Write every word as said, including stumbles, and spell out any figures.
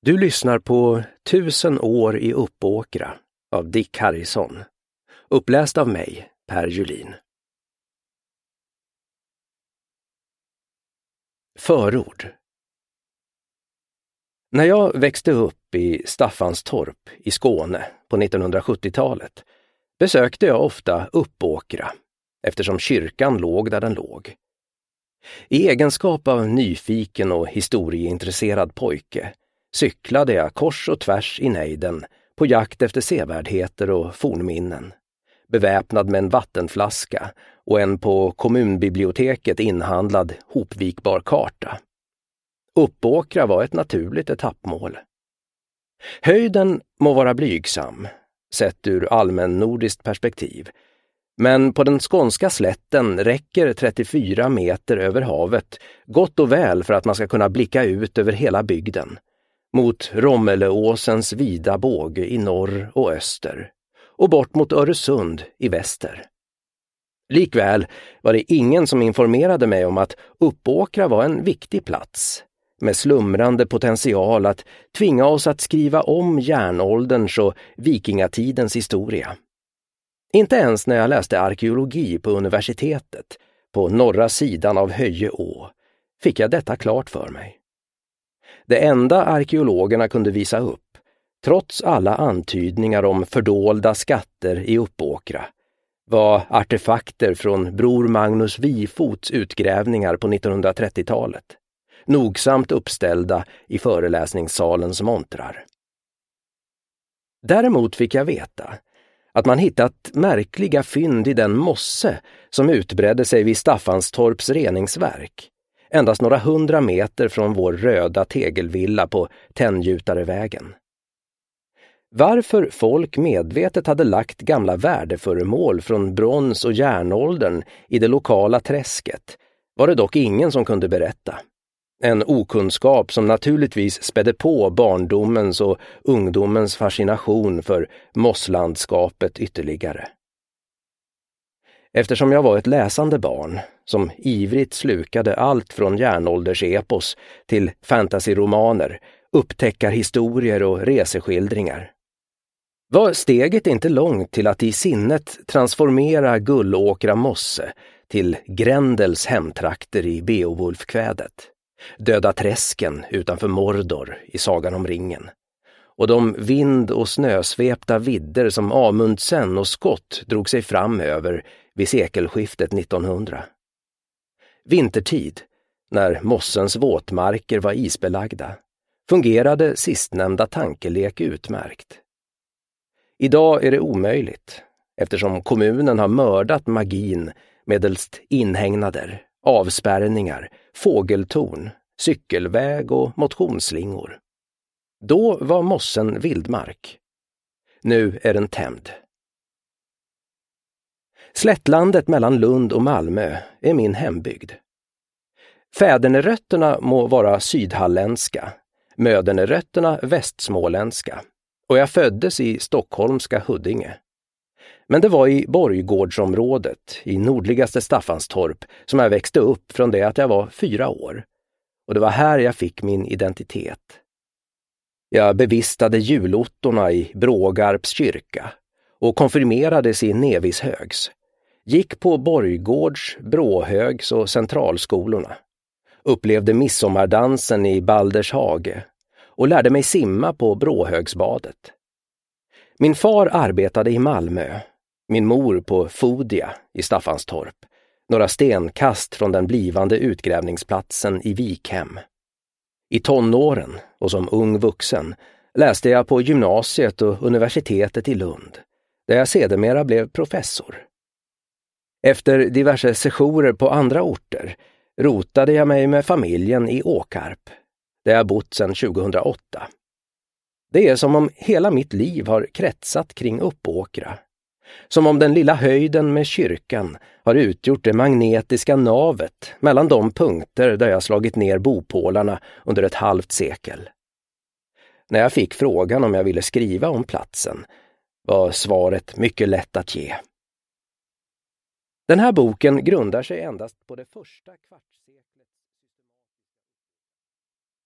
Du lyssnar på Tusen år i Uppåkra av Dick Harrison. Uppläst av mig, Per Julin. Förord. När jag växte upp i Staffanstorp i Skåne på nittonhundrasjuttiotalet besökte jag ofta Uppåkra eftersom kyrkan låg där den låg. I egenskap av nyfiken och historieintresserad pojke cyklade jag kors och tvärs i nejden på jakt efter sevärdheter och fornminnen, beväpnad med en vattenflaska och en på kommunbiblioteket inhandlad hopvikbar karta. Uppåkra var ett naturligt etappmål. Höjden må vara blygsam, sett ur allmän nordiskt perspektiv, men på den skånska slätten räcker trettiofyra meter över havet gott och väl för att man ska kunna blicka ut över hela bygden, mot Rommeleåsens vida båge i norr och öster och bort mot Öresund i väster. Likväl var det ingen som informerade mig om att Uppåkra var en viktig plats med slumrande potential att tvinga oss att skriva om järnålderns och vikingatidens historia. Inte ens när jag läste arkeologi på universitetet på norra sidan av Höje å fick jag detta klart för mig. Det enda arkeologerna kunde visa upp, trots alla antydningar om fördolda skatter i Uppåkra, var artefakter från bror Magnus Vifots utgrävningar på nittonhundratrettiotalet, nogsamt uppställda i föreläsningssalens montrar. Däremot fick jag veta att man hittat märkliga fynd i den mosse som utbredde sig vid Staffanstorps reningsverk, endast några hundra meter från vår röda tegelvilla på Tenngjutarvägen. Varför folk medvetet hade lagt gamla värdeföremål från brons- och järnåldern i det lokala träsket var det dock ingen som kunde berätta. En okunskap som naturligtvis spädde på barndomens och ungdomens fascination för mosslandskapet ytterligare. Eftersom jag var ett läsande barn som ivrigt slukade allt från järnåldersepos till fantasyromaner, upptäckarhistorier och reseskildringar, var steget inte långt till att i sinnet transformera Gullåkra mosse till Grendels hemtrakter i Beowulf-kvädet, Döda träsken utanför Mordor i Sagan om ringen, och de vind- och snösvepta vidder som Amundsen och Skott drog sig fram över vid sekelskiftet nittonhundra. Vintertid, när mossens våtmarker var isbelagda, fungerade sistnämnda tankelek utmärkt. Idag är det omöjligt, eftersom kommunen har mördat magin medelst inhägnader, avspärrningar, fågeltorn, cykelväg och motionsslingor. Då var mossen vildmark. Nu är den tämd. Slättlandet mellan Lund och Malmö är min hembygd. Fädernerötterna må vara sydhalländska, mödernerötterna västsmåländska, och jag föddes i stockholmska Huddinge. Men det var i Borggårdsområdet, i nordligaste Staffanstorp, som jag växte upp från det att jag var fyra år. Och det var här jag fick min identitet. Jag bevistade julottorna i Brågarps kyrka och konfirmerades i Nevishögs. Gick på Borggårds, Bråhögs och centralskolorna. Upplevde midsommardansen i Baldershage och lärde mig simma på Bråhögsbadet. Min far arbetade i Malmö, min mor på Fodia i Staffanstorp, några stenkast från den blivande utgrävningsplatsen i Vikhem. I tonåren och som ung vuxen läste jag på gymnasiet och universitetet i Lund, där jag sedermera blev professor. Efter diverse sessioner på andra orter rotade jag mig med familjen i Åkarp, där jag bott sedan tjugohundraåtta. Det är som om hela mitt liv har kretsat kring Uppåkra. Som om den lilla höjden med kyrkan har utgjort det magnetiska navet mellan de punkter där jag slagit ner bopålarna under ett halvt sekel. När jag fick frågan om jag ville skriva om platsen var svaret mycket lätt att ge. Den här boken grundar sig endast på det första kvarts